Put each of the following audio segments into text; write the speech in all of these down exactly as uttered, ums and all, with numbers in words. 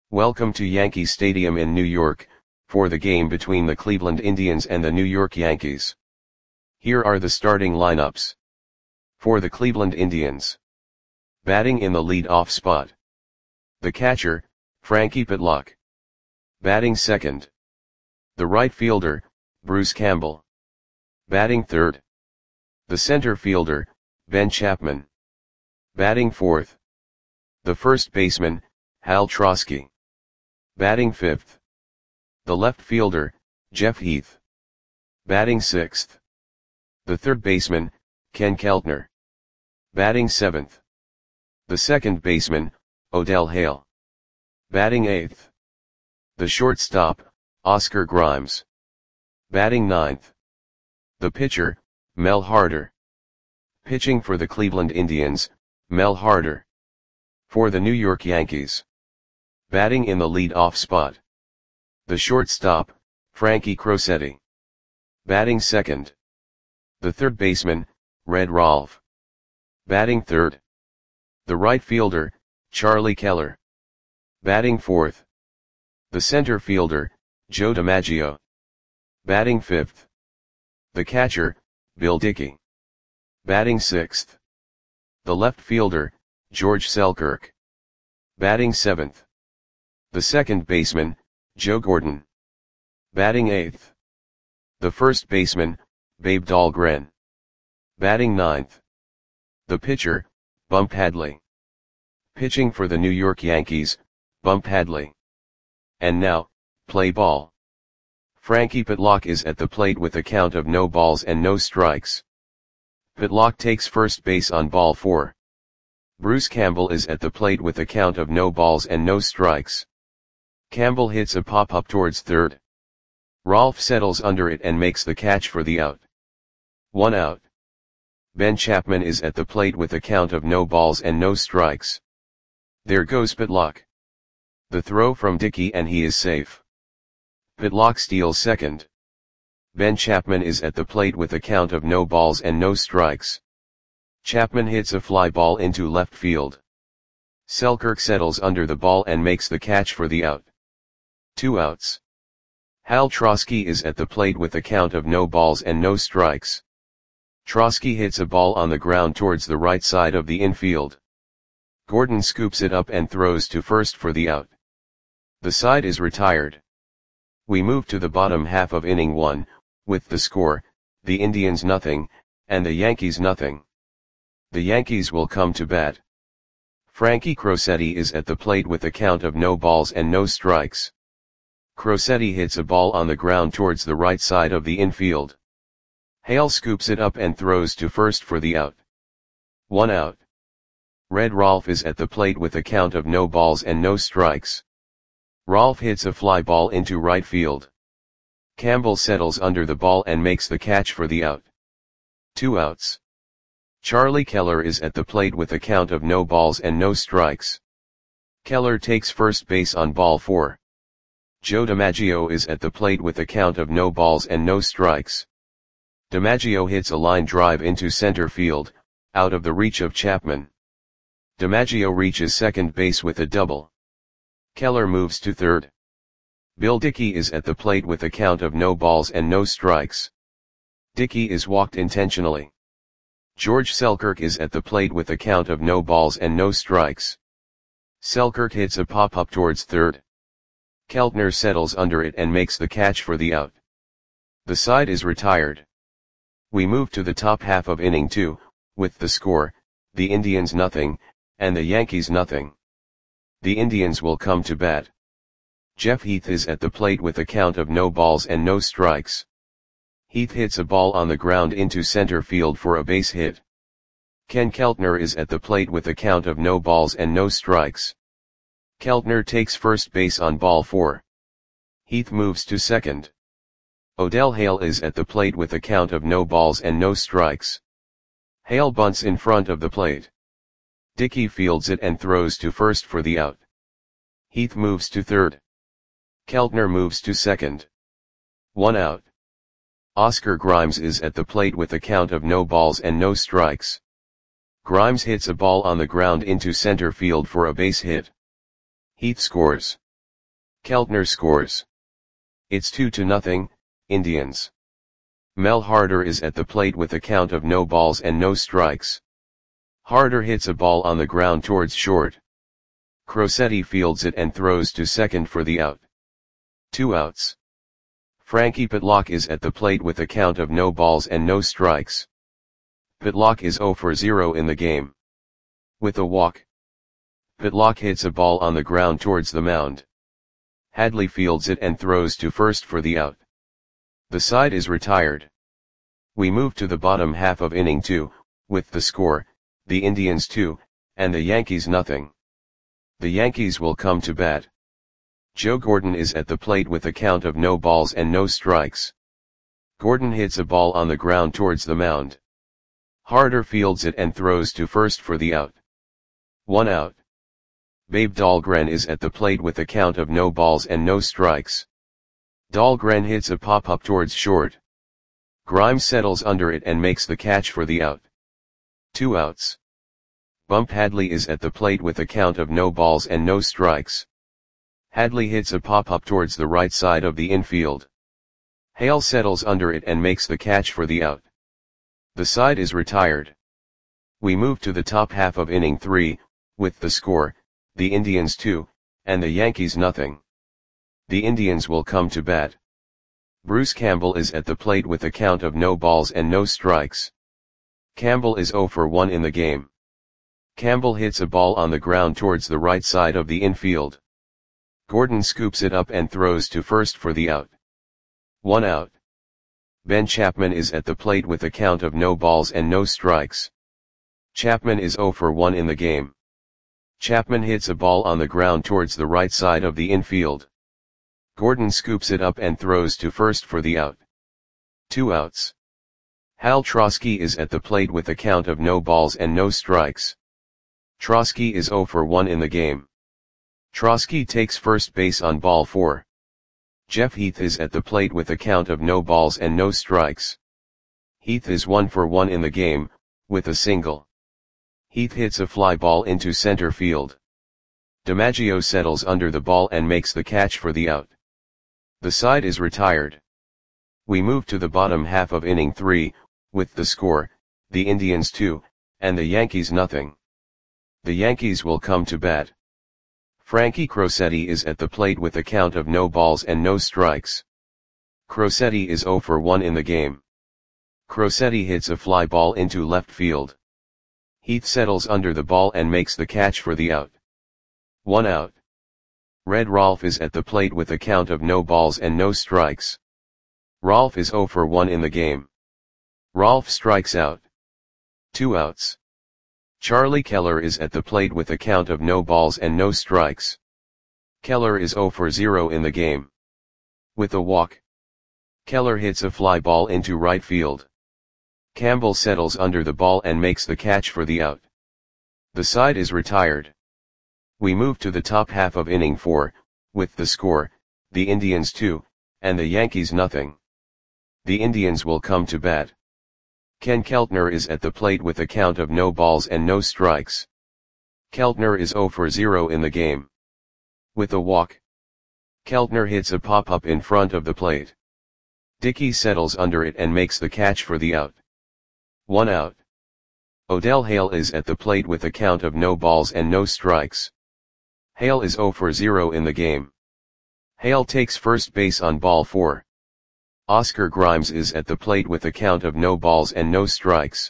Welcome to Yankee Stadium in New York, for the game between the Cleveland Indians and the New York Yankees. Here are the starting lineups. For the Cleveland Indians. Batting in the lead-off spot. The catcher, Frankie Pitlock. Batting second. The right fielder, Bruce Campbell. Batting third. The center fielder, Ben Chapman. Batting fourth. The first baseman, Hal Trosky. Batting fifth. The left fielder, Jeff Heath. Batting sixth. The third baseman, Ken Keltner. Batting seventh. The second baseman, Odell Hale. Batting eighth. The shortstop, Oscar Grimes. Batting ninth. The pitcher, Mel Harder. Pitching for the Cleveland Indians, Mel Harder. For the New York Yankees. Batting in the lead-off spot. The shortstop, Frankie Crosetti. Batting second. The third baseman, Red Rolfe. Batting third. The right fielder, Charlie Keller. Batting fourth. The center fielder, Joe DiMaggio. Batting fifth. The catcher, Bill Dickey. Batting sixth. The left fielder, George Selkirk. Batting seventh. The second baseman, Joe Gordon. Batting eighth. The first baseman, Babe Dahlgren. Batting ninth. The pitcher, Bump Hadley. Pitching for the New York Yankees, Bump Hadley. And now, play ball. Frankie Pitlock is at the plate with a count of no balls and no strikes. Pitlock takes first base on ball four. Bruce Campbell is at the plate with a count of no balls and no strikes. Campbell hits a pop-up towards third. Rolfe settles under it and makes the catch for the out. One out. Ben Chapman is at the plate with a count of no balls and no strikes. There goes Pitlock. The throw from Dickey and he is safe. Pitlock steals second. Ben Chapman is at the plate with a count of no balls and no strikes. Chapman hits a fly ball into left field. Selkirk settles under the ball and makes the catch for the out. Two outs. Hal Trosky is at the plate with a count of no balls and no strikes. Trosky hits a ball on the ground towards the right side of the infield. Gordon scoops it up and throws to first for the out. The side is retired. We move to the bottom half of inning one, with the score, the Indians nothing, and the Yankees nothing. The Yankees will come to bat. Frankie Crosetti is at the plate with a count of no balls and no strikes. Crosetti hits a ball on the ground towards the right side of the infield. Hale scoops it up and throws to first for the out. One out. Red Rolfe is at the plate with a count of no balls and no strikes. Rolfe hits a fly ball into right field. Campbell settles under the ball and makes the catch for the out. Two outs. Charlie Keller is at the plate with a count of no balls and no strikes. Keller takes first base on ball four. Joe DiMaggio is at the plate with a count of no balls and no strikes. DiMaggio hits a line drive into center field, out of the reach of Chapman. DiMaggio reaches second base with a double. Keller moves to third. Bill Dickey is at the plate with a count of no balls and no strikes. Dickey is walked intentionally. George Selkirk is at the plate with a count of no balls and no strikes. Selkirk hits a pop-up towards third. Keltner settles under it and makes the catch for the out. The side is retired. We move to the top half of inning two, with the score, the Indians nothing, and the Yankees nothing. The Indians will come to bat. Jeff Heath is at the plate with a count of no balls and no strikes. Heath hits a ball on the ground into center field for a base hit. Ken Keltner is at the plate with a count of no balls and no strikes. Keltner takes first base on ball four. Heath moves to second. Odell Hale is at the plate with a count of no balls and no strikes. Hale bunts in front of the plate. Dickey fields it and throws to first for the out. Heath moves to third. Keltner moves to second. One out. Oscar Grimes is at the plate with a count of no balls and no strikes. Grimes hits a ball on the ground into center field for a base hit. Heath scores. Keltner scores. It's two to nothing, Indians. Mel Harder is at the plate with a count of no balls and no strikes. Harder hits a ball on the ground towards short. Crosetti fields it and throws to second for the out. Two outs. Frankie Pitlock is at the plate with a count of no balls and no strikes. Pitlock is zero for zero in the game. With a walk. Pitlock hits a ball on the ground towards the mound. Hadley fields it and throws to first for the out. The side is retired. We move to the bottom half of inning two, with the score, the Indians two, and the Yankees nothing. The Yankees will come to bat. Joe Gordon is at the plate with a count of no balls and no strikes. Gordon hits a ball on the ground towards the mound. Harder fields it and throws to first for the out. One out. Babe Dahlgren is at the plate with a count of no balls and no strikes. Dahlgren hits a pop-up towards short. Grimes settles under it and makes the catch for the out. Two outs. Bump Hadley is at the plate with a count of no balls and no strikes. Hadley hits a pop-up towards the right side of the infield. Hale settles under it and makes the catch for the out. The side is retired. We move to the top half of inning three, with the score, the Indians two, and the Yankees nothing. The Indians will come to bat. Bruce Campbell is at the plate with a count of no balls and no strikes. Campbell is zero for one in the game. Campbell hits a ball on the ground towards the right side of the infield. Gordon scoops it up and throws to first for the out. One out. Ben Chapman is at the plate with a count of no balls and no strikes. Chapman is zero for one in the game. Chapman hits a ball on the ground towards the right side of the infield. Gordon scoops it up and throws to first for the out. Two outs. Hal Trosky is at the plate with a count of no balls and no strikes. Trosky is zero for one in the game. Trosky takes first base on ball four. Jeff Heath is at the plate with a count of no balls and no strikes. Heath is one for one in the game, with a single. Heath hits a fly ball into center field. DiMaggio settles under the ball and makes the catch for the out. The side is retired. We move to the bottom half of inning three, with the score, the Indians two, and the Yankees nothing. The Yankees will come to bat. Frankie Crosetti is at the plate with a count of no balls and no strikes. Crosetti is zero for one in the game. Crosetti hits a fly ball into left field. Heath settles under the ball and makes the catch for the out. One out. Red Rolfe is at the plate with a count of no balls and no strikes. Rolfe is zero for one in the game. Rolfe strikes out. Two outs. Charlie Keller is at the plate with a count of no balls and no strikes. Keller is zero for zero in the game. With a walk. Keller hits a fly ball into right field. Campbell settles under the ball and makes the catch for the out. The side is retired. We move to the top half of inning four, with the score, the Indians two, and the Yankees nothing. The Indians will come to bat. Ken Keltner is at the plate with a count of no balls and no strikes. Keltner is zero for zero in the game. With a walk. Keltner hits a pop-up in front of the plate. Dickey settles under it and makes the catch for the out. One out. Odell Hale is at the plate with a count of no balls and no strikes. Hale is zero for zero in the game. Hale takes first base on ball four. Oscar Grimes is at the plate with a count of no balls and no strikes.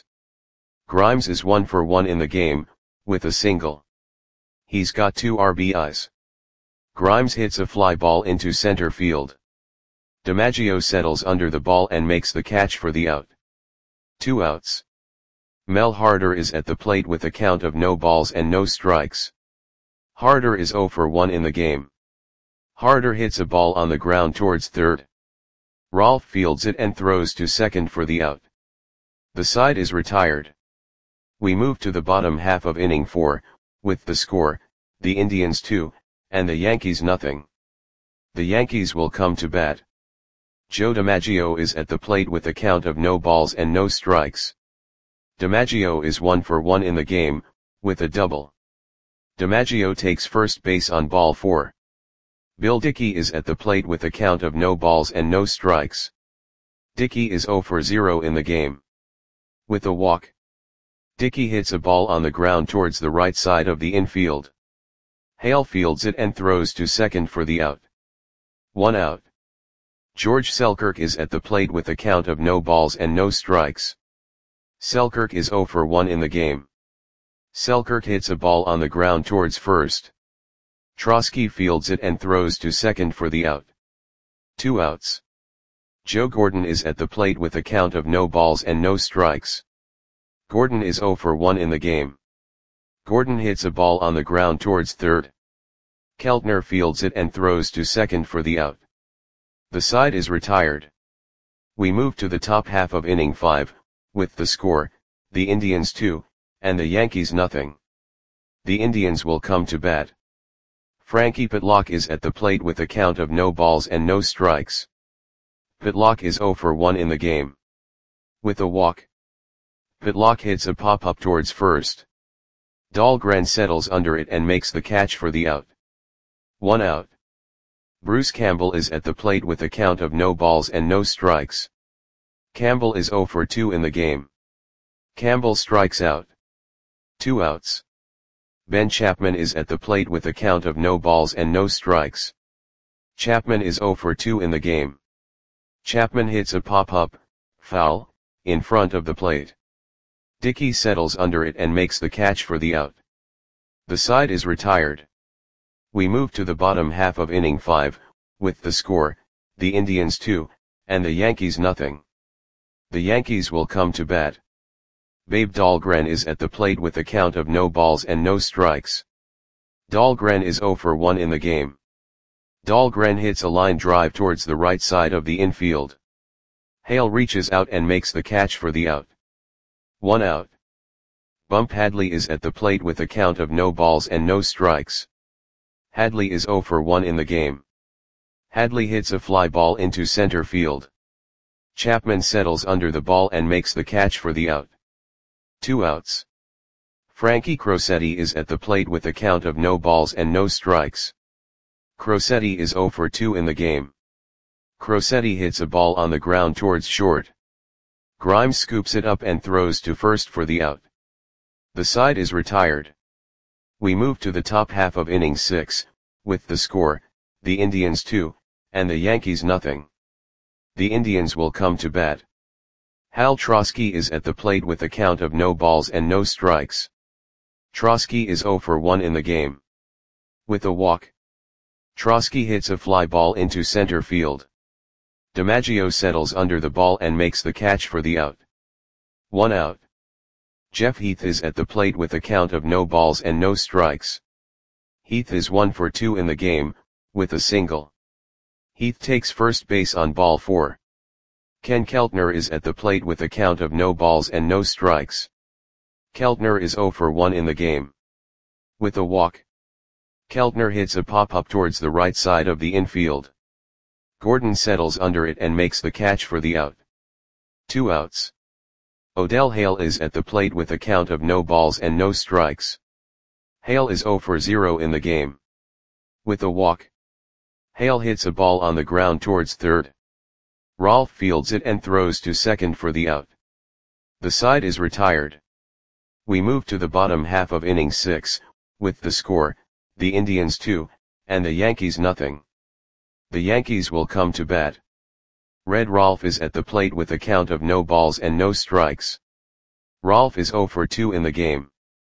Grimes is one for one in the game, with a single. He's got two R B Is. Grimes hits a fly ball into center field. DiMaggio settles under the ball and makes the catch for the out. Two outs. Mel Harder is at the plate with a count of no balls and no strikes. Harder is zero for one in the game. Harder hits a ball on the ground towards third. Rolfe fields it and throws to second for the out. The side is retired. We move to the bottom half of inning four, with the score, the Indians two, and the Yankees nothing. The Yankees will come to bat. Joe DiMaggio is at the plate with a count of no balls and no strikes. DiMaggio is one for one in the game, with a double. DiMaggio takes first base on ball four. Bill Dickey is at the plate with a count of no balls and no strikes. Dickey is zero for zero in the game. With a walk, Dickey hits a ball on the ground towards the right side of the infield. Hale fields it and throws to second for the out. One out. George Selkirk is at the plate with a count of no balls and no strikes. Selkirk is zero for one in the game. Selkirk hits a ball on the ground towards first. Trosky fields it and throws to second for the out. Two outs. Joe Gordon is at the plate with a count of no balls and no strikes. Gordon is zero for one in the game. Gordon hits a ball on the ground towards third. Keltner fields it and throws to second for the out. The side is retired. We move to the top half of inning five, with the score, the Indians two, and the Yankees nothing. The Indians will come to bat. Frankie Pitlock is at the plate with a count of no balls and no strikes. Pitlock is zero for one in the game. With a walk, Pitlock hits a pop-up towards first. Dahlgren settles under it and makes the catch for the out. One out. Bruce Campbell is at the plate with a count of no balls and no strikes. Campbell is zero for two in the game. Campbell strikes out. Two outs. Ben Chapman is at the plate with a count of no balls and no strikes. Chapman is zero for two in the game. Chapman hits a pop-up, foul, in front of the plate. Dickey settles under it and makes the catch for the out. The side is retired. We move to the bottom half of inning five, with the score, the Indians two, and the Yankees nothing. The Yankees will come to bat. Babe Dahlgren is at the plate with a count of no balls and no strikes. Dahlgren is zero for one in the game. Dahlgren hits a line drive towards the right side of the infield. Hale reaches out and makes the catch for the out. One out. Bump Hadley is at the plate with a count of no balls and no strikes. Hadley is zero for one in the game. Hadley hits a fly ball into center field. Chapman settles under the ball and makes the catch for the out. Two outs. Frankie Crosetti is at the plate with a count of no balls and no strikes. Crosetti is zero for two in the game. Crosetti hits a ball on the ground towards short. Grimes scoops it up and throws to first for the out. The side is retired. We move to the top half of inning six, with the score, the Indians two, and the Yankees nothing. The Indians will come to bat. Hal Trosky is at the plate with a count of no balls and no strikes. Trosky is zero for one in the game. With a walk, Trosky hits a fly ball into center field. DiMaggio settles under the ball and makes the catch for the out. One out. Jeff Heath is at the plate with a count of no balls and no strikes. Heath is one for two in the game, with a single. Heath takes first base on ball four. Ken Keltner is at the plate with a count of no balls and no strikes. Keltner is zero for one in the game. With a walk, Keltner hits a pop-up towards the right side of the infield. Gordon settles under it and makes the catch for the out. Two outs. Odell Hale is at the plate with a count of no balls and no strikes. Hale is zero for zero in the game. With a walk, Hale hits a ball on the ground towards third. Rolfe fields it and throws to second for the out. The side is retired. We move to the bottom half of inning six, with the score, the Indians two, and the Yankees nothing. The Yankees will come to bat. Red Rolfe is at the plate with a count of no balls and no strikes. Rolfe is zero for two in the game.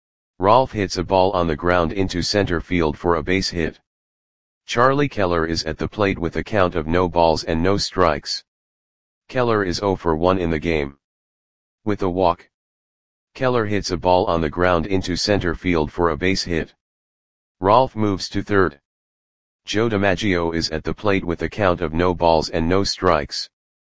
Rolfe hits a ball on the ground into center field for a base hit. Charlie Keller is at the plate with a count of no balls and no strikes. Keller is zero for one in the game. With a walk, Keller hits a ball on the ground into center field for a base hit. Rolfe moves to third. Joe DiMaggio is at the plate with a count of no balls and no strikes.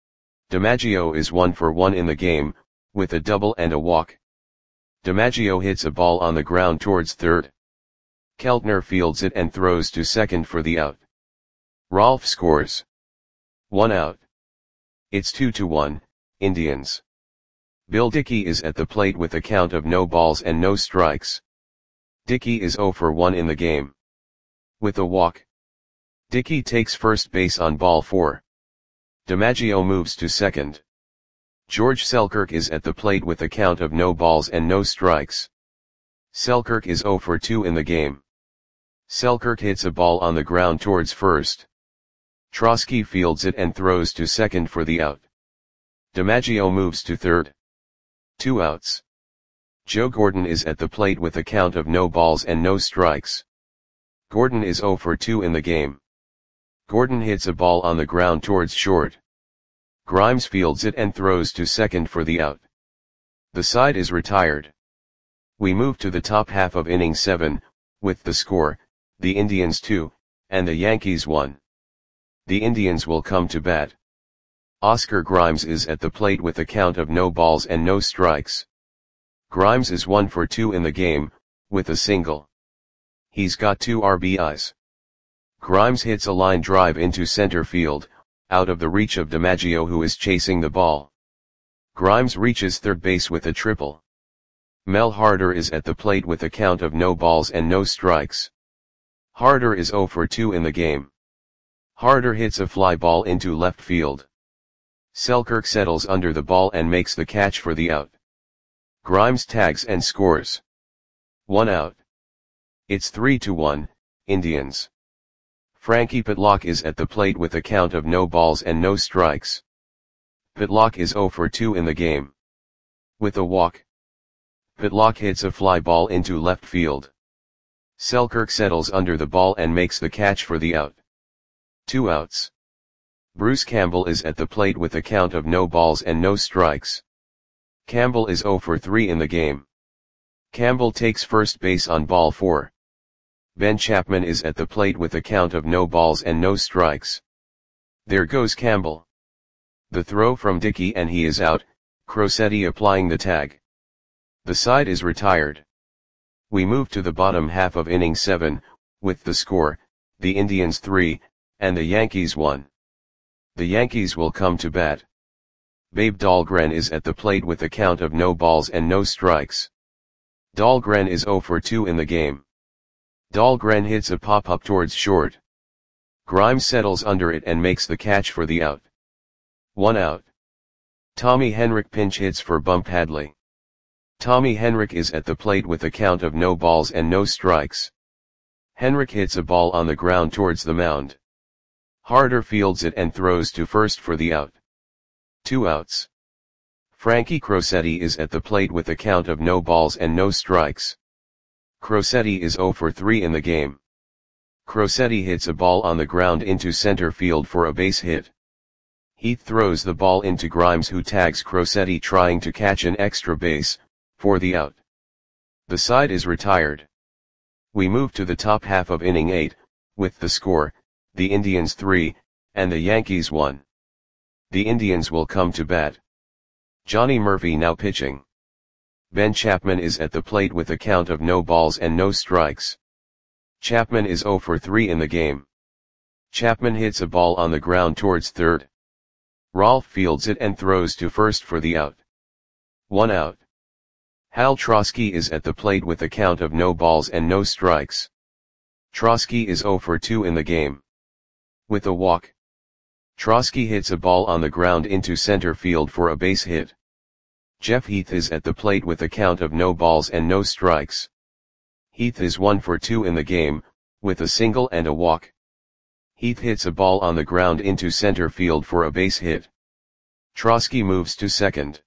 DiMaggio is one for one in the game, with a double and a walk. DiMaggio hits a ball on the ground towards third. Keltner fields it and throws to second for the out. Rolfe scores. One out. It's two to one, Indians. Bill Dickey is at the plate with a count of no balls and no strikes. Dickey is zero for one in the game. With a walk, Dickey takes first base on ball four. DiMaggio moves to second. George Selkirk is at the plate with a count of no balls and no strikes. Selkirk is zero for two in the game. Selkirk hits a ball on the ground towards first. Trosky fields it and throws to second for the out. DiMaggio moves to third. Two outs. Joe Gordon is at the plate with a count of no balls and no strikes. Gordon is zero for two in the game. Gordon hits a ball on the ground towards short. Grimes fields it and throws to second for the out. The side is retired. We move to the top half of inning seven, with the score, the Indians two, and the Yankees one. The Indians will come to bat. Oscar Grimes is at the plate with a count of no balls and no strikes. Grimes is one for two in the game, with a single. He's got two R B Is. Grimes hits a line drive into center field, out of the reach of DiMaggio, who is chasing the ball. Grimes reaches third base with a triple. Mel Harder is at the plate with a count of no balls and no strikes. Harder is zero for two in the game. Harder hits a fly ball into left field. Selkirk settles under the ball and makes the catch for the out. Grimes tags and scores. One out. It's three to one, Indians. Frankie Pitlock is at the plate with a count of no balls and no strikes. Pitlock is zero for two in the game. With a walk. Pitlock hits a fly ball into left field. Selkirk settles under the ball and makes the catch for the out. Two outs. Bruce Campbell is at the plate with a count of no balls and no strikes. Campbell is zero for three in the game. Campbell takes first base on ball four. Ben Chapman is at the plate with a count of no balls and no strikes. There goes Campbell. The throw from Dickey and he is out, Crosetti applying the tag. The side is retired. We move to the bottom half of inning seven, with the score, the Indians three, and the Yankees one. The Yankees will come to bat. Babe Dahlgren is at the plate with a count of no balls and no strikes. Dahlgren is zero for two in the game. Dahlgren hits a pop-up towards short. Grimes settles under it and makes the catch for the out. One out. Tommy Henrich pinch hits for Bump Hadley. Tommy Henrich is at the plate with a count of no balls and no strikes. Henrich hits a ball on the ground towards the mound. Harder fields it and throws to first for the out. Two outs. Frankie Crosetti is at the plate with a count of no balls and no strikes. Crosetti is zero for three in the game. Crosetti hits a ball on the ground into center field for a base hit. Heath throws the ball into Grimes, who tags Crosetti trying to catch an extra base, for the out. The side is retired. We move to the top half of inning eight, with the score, the Indians three, and the Yankees one. The Indians will come to bat. Johnny Murphy now pitching. Ben Chapman is at the plate with a count of no balls and no strikes. Chapman is zero for three in the game. Chapman hits a ball on the ground towards third. Rolfe fields it and throws to first for the out. One out. Hal Trosky is at the plate with a count of no balls and no strikes. Trosky is zero for two in the game. With a walk. Trosky hits a ball on the ground into center field for a base hit. Jeff Heath is at the plate with a count of no balls and no strikes. Heath is one for two in the game, with a single and a walk. Heath hits a ball on the ground into center field for a base hit. Trosky moves to second.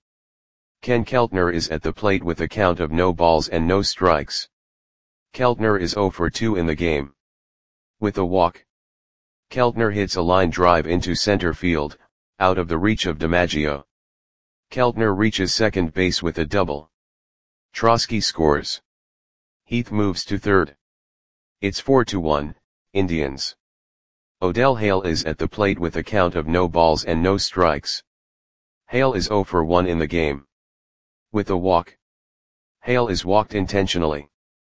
Ken Keltner is at the plate with a count of no balls and no strikes. Keltner is zero for two in the game. With a walk. Keltner hits a line drive into center field, out of the reach of DiMaggio. Keltner reaches second base with a double. Trosky scores. Heath moves to third. It's four to one, Indians. Odell Hale is at the plate with a count of no balls and no strikes. Hale is zero for one in the game. With a walk. Hale is walked intentionally.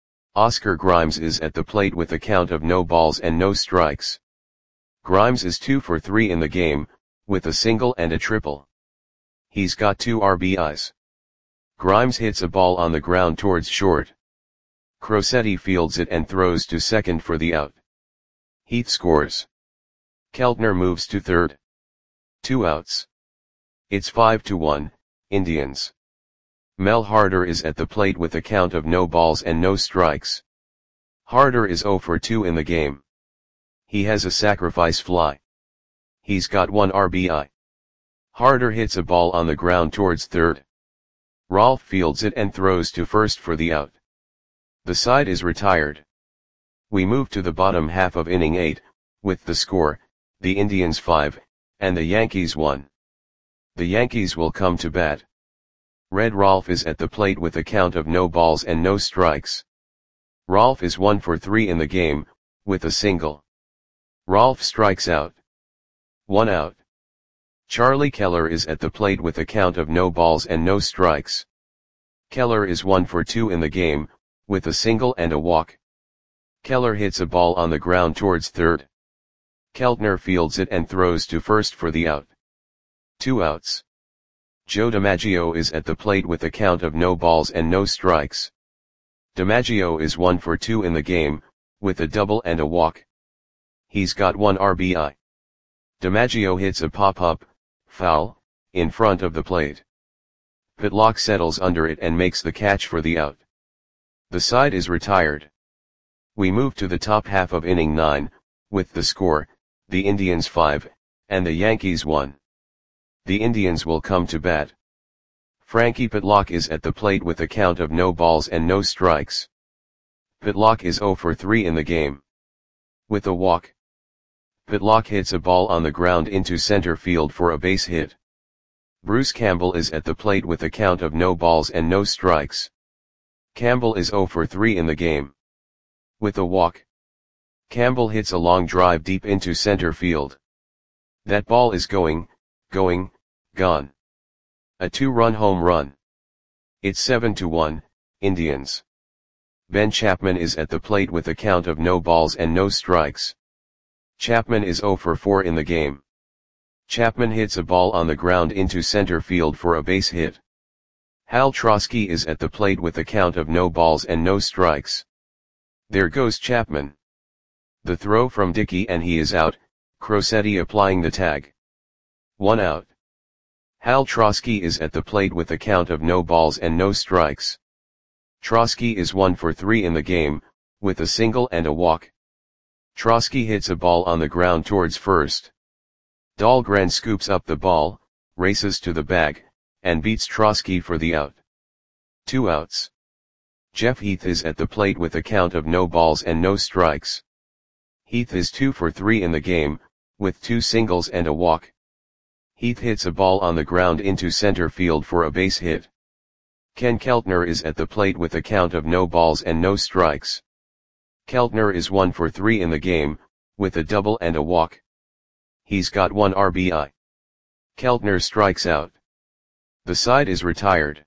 Oscar Grimes is at the plate with a count of no balls and no strikes. Grimes is two for three in the game, with a single and a triple. He's got two R B Is. Grimes hits a ball on the ground towards short. Crosetti fields it and throws to second for the out. Heath scores. Keltner moves to third. Two outs. It's five to one, Indians. Mel Harder is at the plate with a count of no balls and no strikes. Harder is oh for two in the game. He has a sacrifice fly. He's got one R B I. Harder hits a ball on the ground towards third. Rolfe fields it and throws to first for the out. The side is retired. We move to the bottom half of inning eight, with the score, the Indians five, and the Yankees one. The Yankees will come to bat. Red Rolfe is at the plate with a count of no balls and no strikes. Rolfe is one for three in the game, with a single. Rolfe strikes out. One out. Charlie Keller is at the plate with a count of no balls and no strikes. Keller is one for two in the game, with a single and a walk. Keller hits a ball on the ground towards third. Keltner fields it and throws to first for the out. Two outs. Joe DiMaggio is at the plate with a count of no balls and no strikes. DiMaggio is one for two in the game, with a double and a walk. He's got one R B I. DiMaggio hits a pop-up, foul, in front of the plate. Pitlock settles under it and makes the catch for the out. The side is retired. We move to the top half of inning nine, with the score, the Indians five, and the Yankees one. The Indians will come to bat. Frankie Pitlock is at the plate with a count of no balls and no strikes. Pitlock is oh for three in the game. With a walk. Pitlock hits a ball on the ground into center field for a base hit. Bruce Campbell is at the plate with a count of no balls and no strikes. Campbell is oh for three in the game. With a walk. Campbell hits a long drive deep into center field. That ball is going, going, gone. A two-run home run. It's seven to one, Indians. Ben Chapman is at the plate with a count of no balls and no strikes. Chapman is oh for four in the game. Chapman hits a ball on the ground into center field for a base hit. Hal Trosky is at the plate with a count of no balls and no strikes. There goes Chapman. The throw from Dickey and he is out, Crosetti applying the tag. One out. Hal Trosky is at the plate with a count of no balls and no strikes. Trosky is one for three in the game, with a single and a walk. Trosky hits a ball on the ground towards first. Dahlgren scoops up the ball, races to the bag, and beats Trosky for the out. Two outs. Jeff Heath is at the plate with a count of no balls and no strikes. Heath is two for three in the game, with two singles and a walk. Heath hits a ball on the ground into center field for a base hit. Ken Keltner is at the plate with a count of no balls and no strikes. Keltner is one for three in the game, with a double and a walk. He's got one R B I. Keltner strikes out. The side is retired.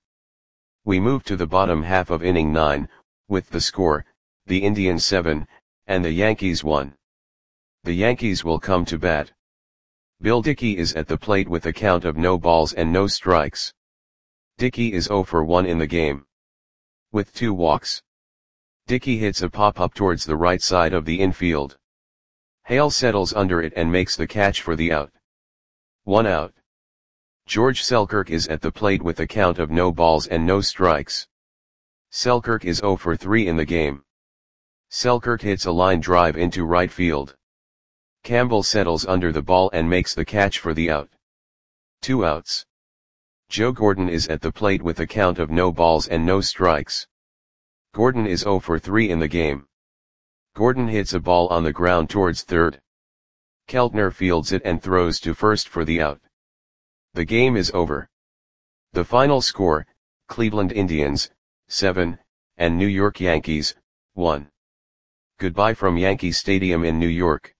We move to the bottom half of inning nine, with the score, the Indians seven, and the Yankees one. The Yankees will come to bat. Bill Dickey is at the plate with a count of no balls and no strikes. Dickey is oh for one in the game. With two walks. Dickey hits a pop-up towards the right side of the infield. Hale settles under it and makes the catch for the out. One out. George Selkirk is at the plate with a count of no balls and no strikes. Selkirk is oh for three in the game. Selkirk hits a line drive into right field. Campbell settles under the ball and makes the catch for the out. Two outs. Joe Gordon is at the plate with a count of no balls and no strikes. Gordon is oh for three in the game. Gordon hits a ball on the ground towards third. Keltner fields it and throws to first for the out. The game is over. The final score, Cleveland Indians, seven, and New York Yankees, one. Goodbye from Yankee Stadium in New York.